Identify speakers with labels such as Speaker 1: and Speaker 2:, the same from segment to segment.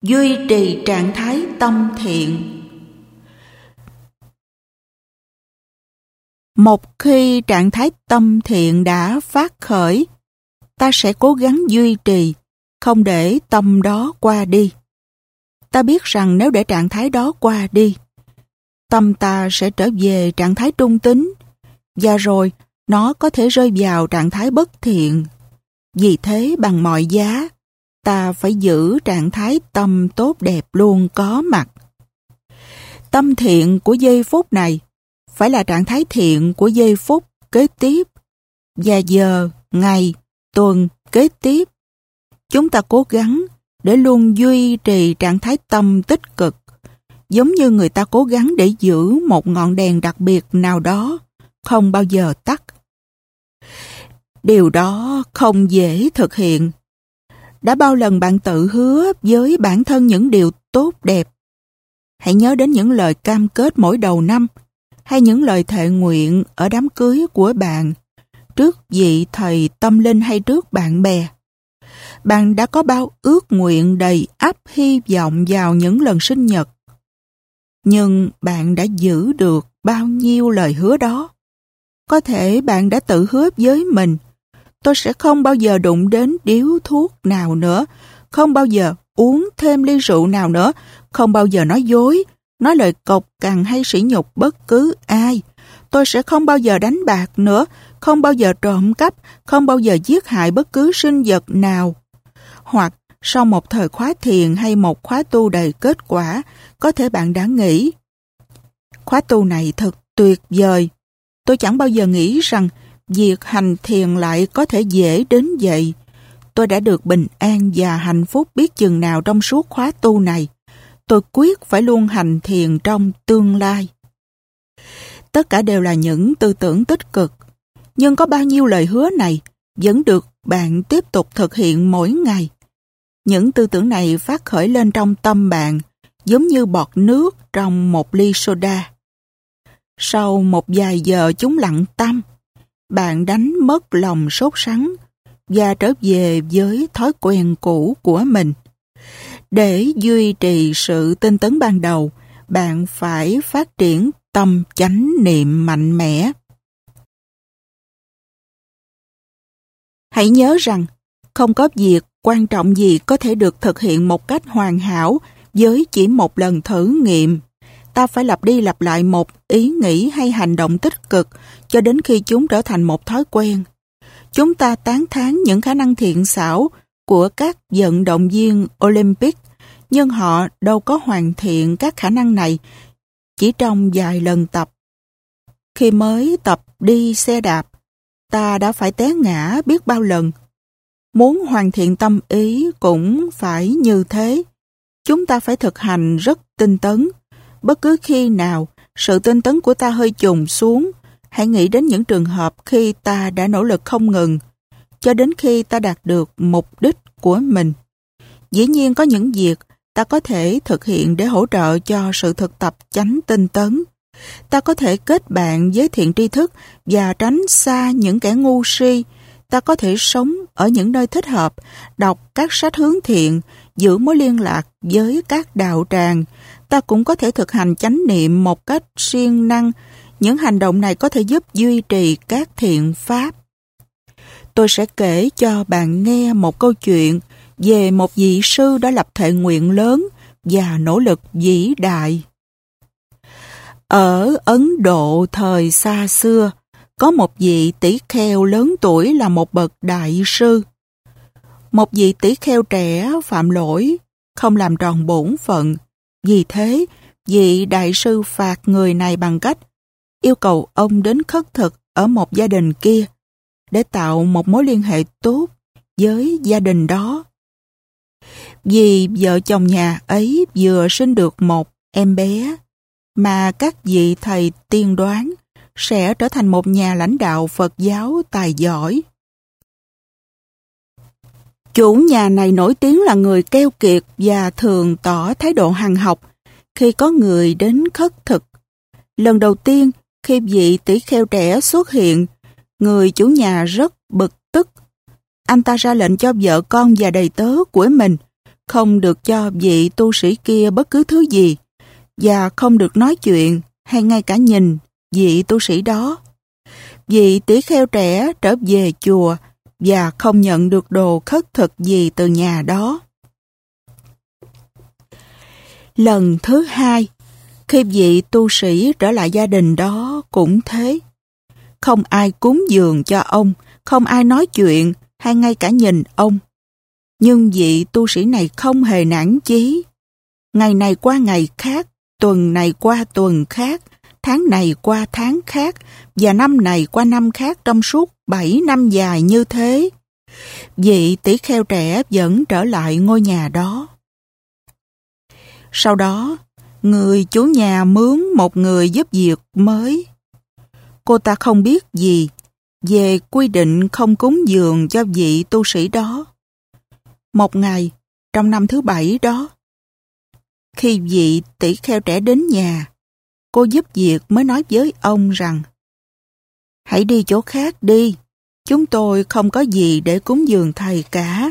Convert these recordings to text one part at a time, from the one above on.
Speaker 1: Duy trì trạng thái tâm thiện. Một khi trạng thái tâm thiện đã phát khởi, ta sẽ cố gắng duy trì, không để tâm đó qua đi. Ta biết rằng nếu để trạng thái đó qua đi, tâm ta sẽ trở về trạng thái trung tính, và rồi nó có thể rơi vào trạng thái bất thiện. Vì thế bằng mọi giá, ta phải giữ trạng thái tâm tốt đẹp luôn có mặt. Tâm thiện của giây phút này phải là trạng thái thiện của giây phút kế tiếp, và giờ, ngày, tuần kế tiếp. Chúng ta cố gắng để luôn duy trì trạng thái tâm tích cực, giống như người ta cố gắng để giữ một ngọn đèn đặc biệt nào đó, không bao giờ tắt. Điều đó không dễ thực hiện. Đã bao lần bạn tự hứa với bản thân những điều tốt đẹp? Hãy nhớ đến những lời cam kết mỗi đầu năm, hay những lời thệ nguyện ở đám cưới của bạn, trước vị thầy tâm linh hay trước bạn bè. Bạn đã có bao ước nguyện đầy ắp hy vọng vào những lần sinh nhật. Nhưng bạn đã giữ được bao nhiêu lời hứa đó? Có thể bạn đã tự hứa với mình, tôi sẽ không bao giờ đụng đến điếu thuốc nào nữa, không bao giờ uống thêm ly rượu nào nữa, không bao giờ nói dối, nói lời cộc cằn hay sỉ nhục bất cứ ai. Tôi sẽ không bao giờ đánh bạc nữa, không bao giờ trộm cắp, không bao giờ giết hại bất cứ sinh vật nào. Hoặc sau một thời khóa thiền hay một khóa tu đầy kết quả, có thể bạn đã nghĩ, khóa tu này thật tuyệt vời. Tôi chẳng bao giờ nghĩ rằng việc hành thiền lại có thể dễ đến vậy. Tôi đã được bình an và hạnh phúc biết chừng nào trong suốt khóa tu này. Tôi quyết phải luôn hành thiền trong tương lai. Tất cả đều là những tư tưởng tích cực. Nhưng có bao nhiêu lời hứa này vẫn được bạn tiếp tục thực hiện mỗi ngày. Những tư tưởng này phát khởi lên trong tâm bạn, giống như bọt nước trong một ly soda. Sau một vài giờ chúng lặng tăm, bạn đánh mất lòng sốt sắng và trở về với thói quen cũ của mình. Để duy trì sự tinh tấn ban đầu, bạn phải phát triển tâm chánh niệm mạnh mẽ. Hãy nhớ rằng, không có việc quan trọng gì có thể được thực hiện một cách hoàn hảo với chỉ một lần thử nghiệm. Ta phải lặp đi lặp lại một ý nghĩ hay hành động tích cực cho đến khi chúng trở thành một thói quen. Chúng ta tán thán những khả năng thiện xảo của các vận động viên Olympic, nhưng họ đâu có hoàn thiện các khả năng này chỉ trong vài lần tập. Khi mới tập đi xe đạp, ta đã phải té ngã biết bao lần. Muốn hoàn thiện tâm ý cũng phải như thế. Chúng ta phải thực hành rất tinh tấn. Bất cứ khi nào sự tinh tấn của ta hơi chùng xuống, hãy nghĩ đến những trường hợp khi ta đã nỗ lực không ngừng, cho đến khi ta đạt được mục đích của mình. Dĩ nhiên có những việc ta có thể thực hiện để hỗ trợ cho sự thực tập chánh tinh tấn. Ta có thể kết bạn với thiện tri thức và tránh xa những kẻ ngu si. Ta có thể sống ở những nơi thích hợp, đọc các sách hướng thiện, giữ mối liên lạc với các đạo tràng. Ta cũng có thể thực hành chánh niệm một cách siêng năng. Những hành động này có thể giúp duy trì các thiện pháp. Tôi sẽ kể cho bạn nghe một câu chuyện về một vị sư đã lập thệ nguyện lớn và nỗ lực vĩ đại. Ở Ấn Độ thời xa xưa, có một vị tỷ kheo lớn tuổi là một bậc đại sư. Một vị tỷ kheo trẻ phạm lỗi, không làm tròn bổn phận. Vì thế, vị đại sư phạt người này bằng cách yêu cầu ông đến khất thực ở một gia đình kia để tạo một mối liên hệ tốt với gia đình đó. Vì vợ chồng nhà ấy vừa sinh được một em bé mà các vị thầy tiên đoán sẽ trở thành một nhà lãnh đạo Phật giáo tài giỏi. Chủ nhà này nổi tiếng là người keo kiệt và thường tỏ thái độ hằn học khi có người đến khất thực. Lần đầu tiên khi vị tỷ kheo trẻ xuất hiện, người chủ nhà rất bực tức. Anh ta ra lệnh cho vợ con và đầy tớ của mình không được cho vị tu sĩ kia bất cứ thứ gì, và không được nói chuyện hay ngay cả nhìn vị tu sĩ đó. Vị tỷ kheo trẻ trở về chùa và không nhận được đồ khất thực gì từ nhà đó. Lần thứ hai, khi vị tu sĩ trở lại gia đình đó cũng thế. Không ai cúng dường cho ông, không ai nói chuyện hay ngay cả nhìn ông. Nhưng vị tu sĩ này không hề nản chí. Ngày này qua ngày khác, tuần này qua tuần khác, tháng này qua tháng khác, và năm này qua năm khác trong suốt 7 năm dài như thế. Vị tỷ kheo trẻ vẫn trở lại ngôi nhà đó. Sau đó, người chủ nhà mướn một người giúp việc mới. Cô ta không biết gì về quy định không cúng dường cho vị tu sĩ đó. Một ngày, trong năm thứ 7 đó, khi vị tỷ kheo trẻ đến nhà, cô giúp việc mới nói với ông rằng: "Hãy đi chỗ khác đi, chúng tôi không có gì để cúng dường thầy cả."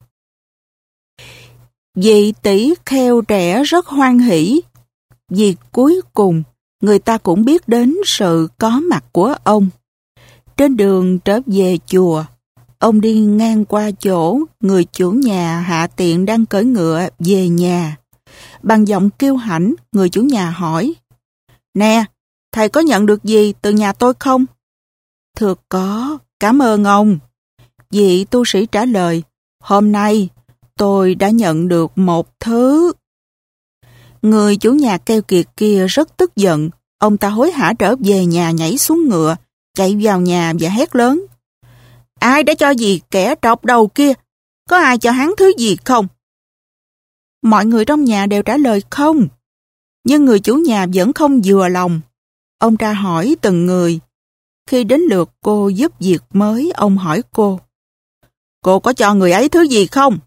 Speaker 1: Vị tỷ kheo trẻ rất hoan hỉ, vì cuối cùng người ta cũng biết đến sự có mặt của ông. Trên đường trở về chùa, ông đi ngang qua chỗ người chủ nhà hạ tiện đang cưỡi ngựa về nhà. Bằng giọng kiêu hãnh, người chủ nhà hỏi: "Nè, thầy có nhận được gì từ nhà tôi không?" "Thưa có, cảm ơn ông." Vị tu sĩ trả lời: "Hôm nay tôi đã nhận được một thứ." Người chủ nhà keo kiệt kia rất tức giận. Ông ta hối hả trở về nhà, nhảy xuống ngựa, chạy vào nhà và hét lớn: "Ai đã cho gì kẻ trọc đầu kia? Có ai cho hắn thứ gì không?" Mọi người trong nhà đều trả lời không. Nhưng người chủ nhà vẫn không vừa lòng. Ông tra hỏi từng người. Khi đến lượt cô giúp việc mới, ông hỏi cô: "Cô có cho người ấy thứ gì không?"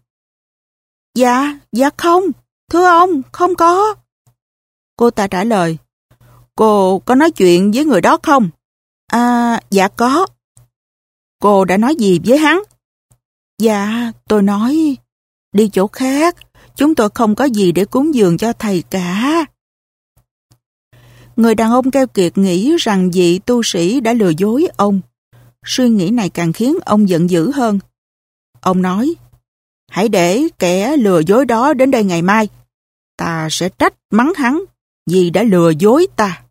Speaker 1: Dạ không, thưa ông, không có." Cô ta trả lời: "Cô có nói chuyện với người đó không?" Dạ có." "Cô đã nói gì với hắn?" "Dạ, tôi nói, đi chỗ khác, chúng tôi không có gì để cúng dường cho thầy cả." Người đàn ông keo kiệt nghĩ rằng vị tu sĩ đã lừa dối ông. Suy nghĩ này càng khiến ông giận dữ hơn. Ông nói: "Hãy để kẻ lừa dối đó đến đây ngày mai. Ta sẽ trách mắng hắn vì đã lừa dối ta."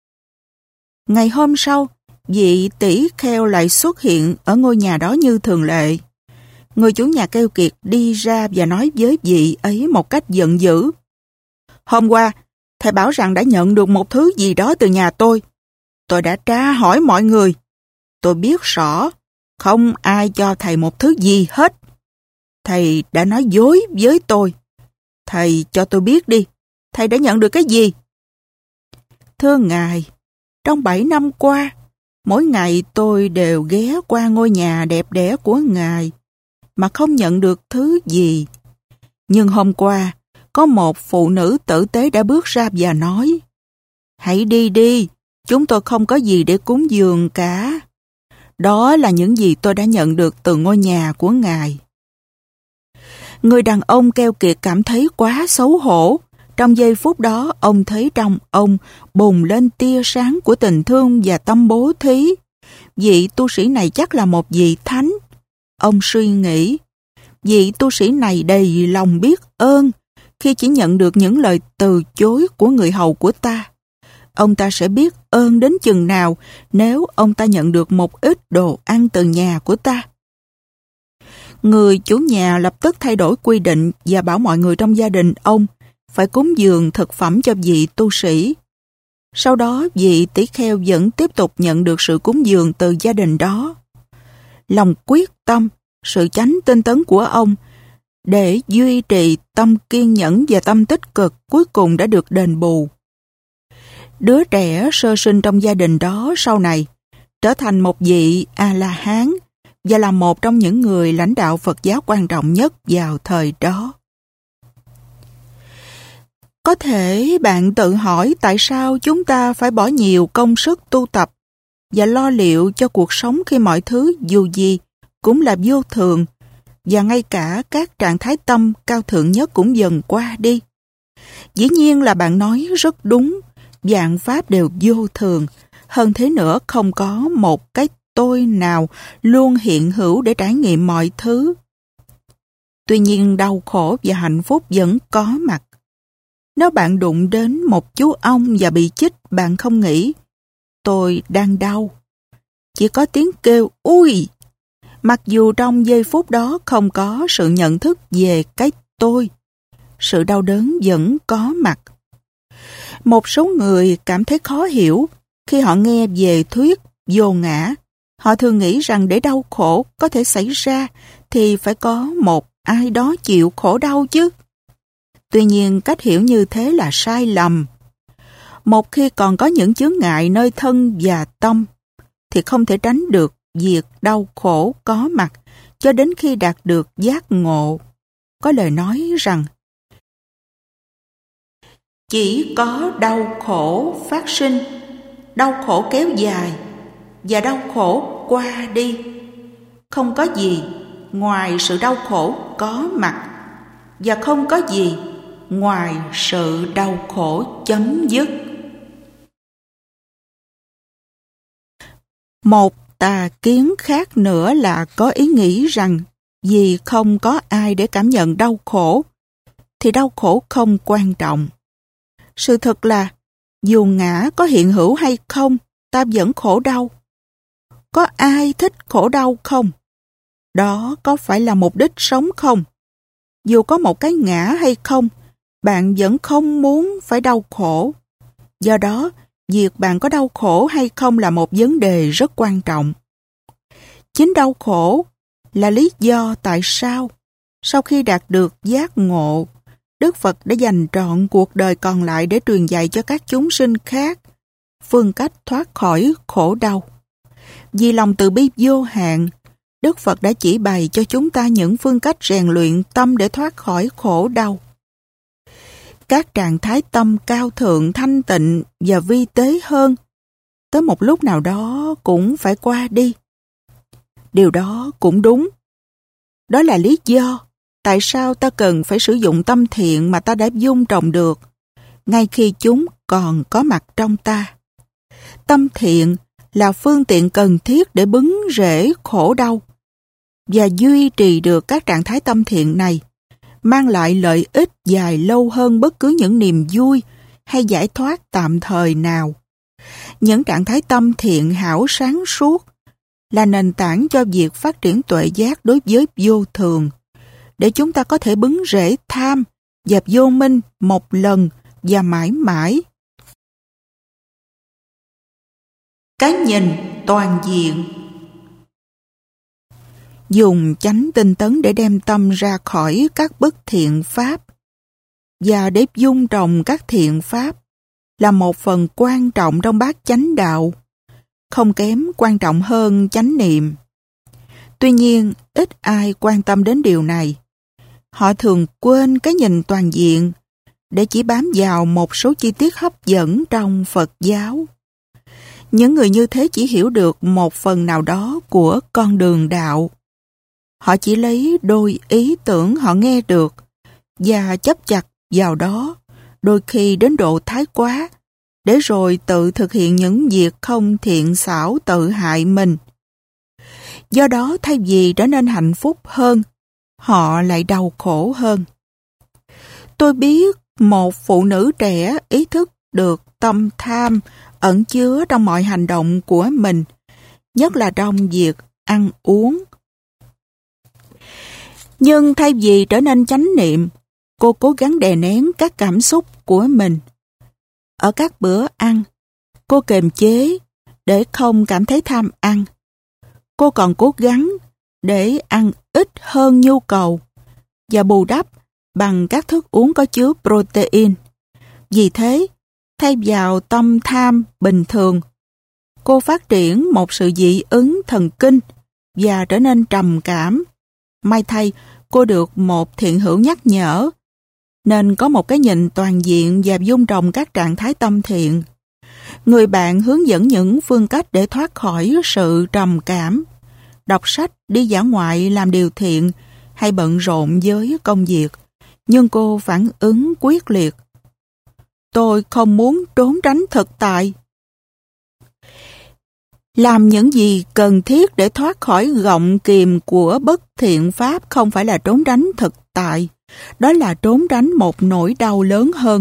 Speaker 1: Ngày hôm sau, vị tỷ kheo lại xuất hiện ở ngôi nhà đó như thường lệ. Người chủ nhà keo kiệt đi ra và nói với vị ấy một cách giận dữ: "Hôm qua, thầy bảo rằng đã nhận được một thứ gì đó từ nhà tôi. Tôi đã tra hỏi mọi người. Tôi biết rõ, không ai cho thầy một thứ gì hết. Thầy đã nói dối với tôi. Thầy cho tôi biết đi, thầy đã nhận được cái gì?" "Thưa ngài, trong 7 năm qua, mỗi ngày tôi đều ghé qua ngôi nhà đẹp đẽ của ngài, mà không nhận được thứ gì. Nhưng hôm qua, có một phụ nữ tử tế đã bước ra và nói: Hãy đi đi, chúng tôi không có gì để cúng dường cả. Đó là những gì tôi đã nhận được từ ngôi nhà của ngài." Người đàn ông keo kiệt cảm thấy quá xấu hổ. Trong giây phút đó, ông thấy trong ông bùng lên tia sáng của tình thương và tâm bố thí. Vị tu sĩ này chắc là một vị thánh. Ông suy nghĩ, vị tu sĩ này đầy lòng biết ơn khi chỉ nhận được những lời từ chối của người hầu của ta. Ông ta sẽ biết ơn đến chừng nào nếu ông ta nhận được một ít đồ ăn từ nhà của ta. Người chủ nhà lập tức thay đổi quy định và bảo mọi người trong gia đình ông phải cúng dường thực phẩm cho vị tu sĩ. Sau đó, vị tỷ kheo vẫn tiếp tục nhận được sự cúng dường từ gia đình đó. Lòng quyết tâm, sự chánh tinh tấn của ông để duy trì tâm kiên nhẫn và tâm tích cực cuối cùng đã được đền bù. Đứa trẻ sơ sinh trong gia đình đó sau này trở thành một vị A-la-hán và là một trong những người lãnh đạo Phật giáo quan trọng nhất vào thời đó. Có thể bạn tự hỏi tại sao chúng ta phải bỏ nhiều công sức tu tập và lo liệu cho cuộc sống khi mọi thứ dù gì cũng là vô thường và ngay cả các trạng thái tâm cao thượng nhất cũng dần qua đi. Dĩ nhiên là bạn nói rất đúng, vạn pháp đều vô thường. Hơn thế nữa, không có một cái tôi nào luôn hiện hữu để trải nghiệm mọi thứ. Tuy nhiên đau khổ và hạnh phúc vẫn có mặt. Nếu bạn đụng đến một chú ong và bị chích, bạn không nghĩ tôi đang đau. Chỉ có tiếng kêu ui. Mặc dù trong giây phút đó không có sự nhận thức về cái tôi, sự đau đớn vẫn có mặt. Một số người cảm thấy khó hiểu khi họ nghe về thuyết vô ngã. Họ thường nghĩ rằng để đau khổ có thể xảy ra thì phải có một ai đó chịu khổ đau chứ. Tuy nhiên cách hiểu như thế là sai lầm. Một khi còn có những chướng ngại nơi thân và tâm thì không thể tránh được việc đau khổ có mặt cho đến khi đạt được giác ngộ. Có lời nói rằng chỉ có đau khổ phát sinh, đau khổ kéo dài và đau khổ qua đi. Không có gì ngoài sự đau khổ có mặt và không có gì ngoài sự đau khổ chấm dứt. Một tà kiến khác nữa là có ý nghĩ rằng vì không có ai để cảm nhận đau khổ thì đau khổ không quan trọng. Sự thật là dù ngã có hiện hữu hay không, ta vẫn khổ đau. Có ai thích khổ đau không? Đó có phải là mục đích sống không? Dù có một cái ngã hay không, bạn vẫn không muốn phải đau khổ. Do đó, việc bạn có đau khổ hay không là một vấn đề rất quan trọng. Chính đau khổ là lý do tại sao, sau khi đạt được giác ngộ, Đức Phật đã dành trọn cuộc đời còn lại để truyền dạy cho các chúng sinh khác phương cách thoát khỏi khổ đau. Vì lòng từ bi vô hạn, Đức Phật đã chỉ bày cho chúng ta những phương cách rèn luyện tâm để thoát khỏi khổ đau. Các trạng thái tâm cao thượng, thanh tịnh và vi tế hơn, tới một lúc nào đó cũng phải qua đi. Điều đó cũng đúng. Đó là lý do tại sao ta cần phải sử dụng tâm thiện mà ta đã vun trồng được, ngay khi chúng còn có mặt trong ta. Tâm thiện là phương tiện cần thiết để bứng rễ khổ đau, và duy trì được các trạng thái tâm thiện này mang lại lợi ích dài lâu hơn bất cứ những niềm vui hay giải thoát tạm thời nào. Những trạng thái tâm thiện hảo sáng suốt là nền tảng cho việc phát triển tuệ giác đối với vô thường, để chúng ta có thể bứng rễ tham và vô minh một lần và mãi mãi. Cái nhìn toàn diện. Dùng chánh tinh tấn để đem tâm ra khỏi các bất thiện pháp và để vun trồng các thiện pháp là một phần quan trọng trong bát chánh đạo, không kém quan trọng hơn chánh niệm. Tuy nhiên, ít ai quan tâm đến điều này. Họ thường quên cái nhìn toàn diện để chỉ bám vào một số chi tiết hấp dẫn trong Phật giáo. Những người như thế chỉ hiểu được một phần nào đó của con đường đạo. Họ chỉ lấy đôi ý tưởng họ nghe được và chấp chặt vào đó, đôi khi đến độ thái quá, để rồi tự thực hiện những việc không thiện xảo tự hại mình. Do đó, thay vì trở nên hạnh phúc hơn, họ lại đau khổ hơn. Tôi biết một phụ nữ trẻ ý thức được tâm tham ẩn chứa trong mọi hành động của mình, nhất là trong việc ăn uống. Nhưng thay vì trở nên chánh niệm, cô cố gắng đè nén các cảm xúc của mình. Ở các bữa ăn, cô kiềm chế để không cảm thấy tham ăn. Cô còn cố gắng để ăn ít hơn nhu cầu và bù đắp bằng các thức uống có chứa protein. Vì thế, thay vào tâm tham bình thường, cô phát triển một sự dị ứng thần kinh và trở nên trầm cảm. May thay, cô được một thiện hữu nhắc nhở, nên có một cái nhìn toàn diện và vun trồng các trạng thái tâm thiện. Người bạn hướng dẫn những phương cách để thoát khỏi sự trầm cảm. Đọc sách, đi dã ngoại, làm điều thiện hay bận rộn với công việc, nhưng cô phản ứng quyết liệt. Tôi không muốn trốn tránh thực tại. Làm những gì cần thiết để thoát khỏi gọng kìm của bất thiện pháp không phải là trốn tránh thực tại, đó là trốn tránh một nỗi đau lớn hơn.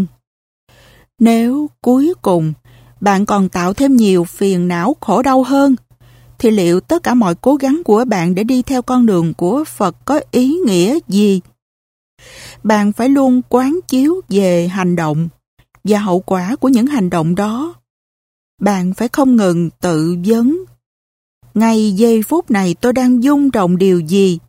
Speaker 1: Nếu cuối cùng bạn còn tạo thêm nhiều phiền não khổ đau hơn, thì liệu tất cả mọi cố gắng của bạn để đi theo con đường của Phật có ý nghĩa gì? Bạn phải luôn quán chiếu về hành động và hậu quả của những hành động đó. Bạn phải không ngừng tự vấn. Ngay giây phút này tôi đang dung trồng điều gì?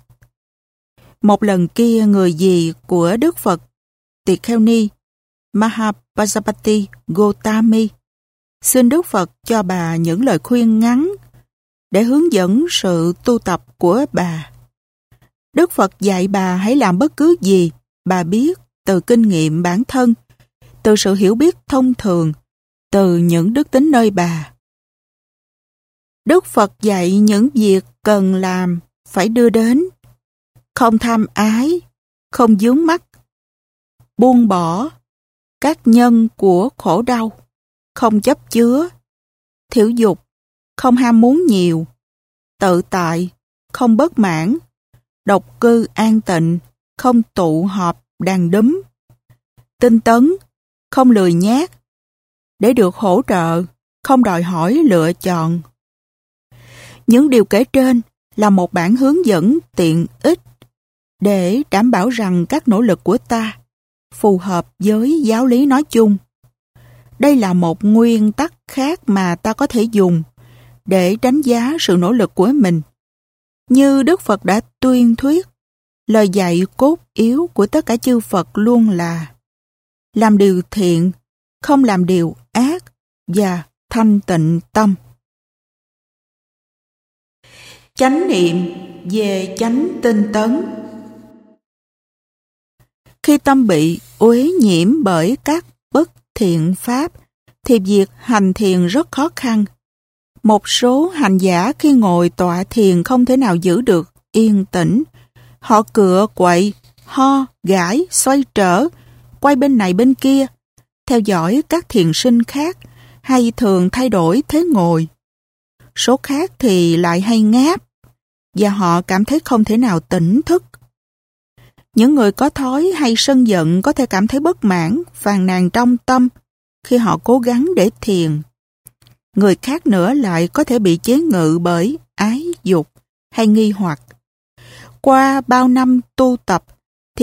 Speaker 1: Một lần kia người dì của Đức Phật Tỳ Kheo Ni Mahapajapati Gotami xin Đức Phật cho bà những lời khuyên ngắn để hướng dẫn sự tu tập của bà. Đức Phật dạy bà hãy làm bất cứ gì bà biết từ kinh nghiệm bản thân, từ sự hiểu biết thông thường, từ những đức tính nơi bà. Đức Phật dạy những việc cần làm phải đưa đến: không tham ái, không vướng mắc, buông bỏ các nhân của khổ đau, không chấp chứa, thiểu dục, không ham muốn nhiều, tự tại, không bất mãn, độc cư an tịnh, không tụ họp đàn đúm, tinh tấn, không lười nhác, để được hỗ trợ, không đòi hỏi lựa chọn. Những điều kể trên là một bản hướng dẫn tiện ích để đảm bảo rằng các nỗ lực của ta phù hợp với giáo lý nói chung. Đây là một nguyên tắc khác mà ta có thể dùng để đánh giá sự nỗ lực của mình. Như Đức Phật đã tuyên thuyết, lời dạy cốt yếu của tất cả chư Phật luôn là làm điều thiện, không làm điều ác và thanh tịnh tâm. Chánh niệm về chánh tinh tấn. Khi tâm bị uế nhiễm bởi các bất thiện pháp, thì việc hành thiền rất khó khăn. Một số hành giả khi ngồi tọa thiền không thể nào giữ được yên tĩnh. Họ cựa quậy, ho, gãi, xoay trở, quay bên này bên kia, theo dõi các thiền sinh khác, hay thường thay đổi thế ngồi. Số khác thì lại hay ngáp, và họ cảm thấy không thể nào tỉnh thức. Những người có thói hay sân giận có thể cảm thấy bất mãn, phàn nàn trong tâm khi họ cố gắng để thiền. Người khác nữa lại có thể bị chế ngự bởi ái dục hay nghi hoặc. Qua bao năm tu tập,